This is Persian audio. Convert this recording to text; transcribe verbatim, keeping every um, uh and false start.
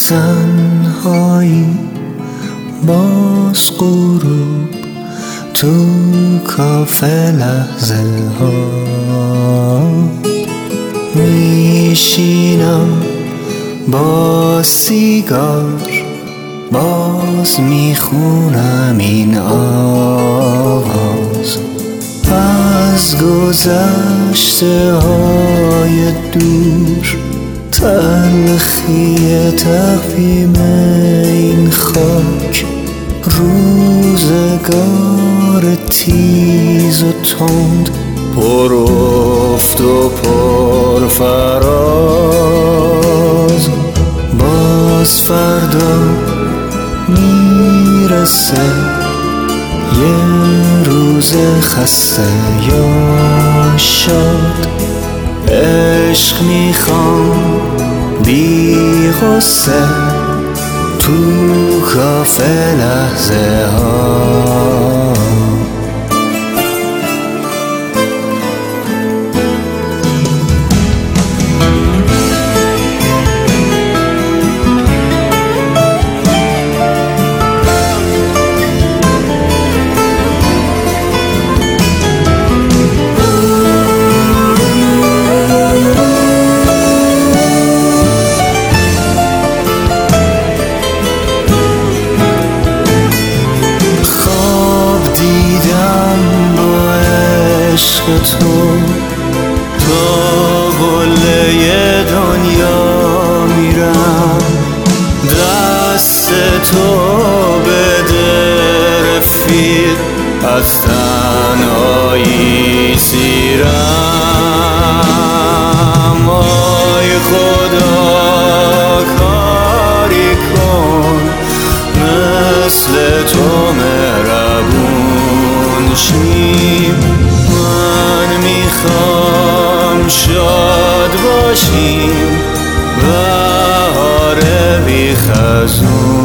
تنهایی باز غروب تو کافه لحظه ها میشینم با سیگار باز میخونم این آواز از گذشته های دور تلخی تقویم این خاک روزگار تیز و تند پر افت و پر فراز باز فردا میرسه یه روز خسته یا شاد عشق میخوام بی غصه تو کافه لحظه ها عشق تو تا قله دنیا میرم دست تو بده رفیق از تنهایی سیرم آی خدا کاری کن مثل تو مهربون شیم میخوام شاد باشیم بهار بی خزون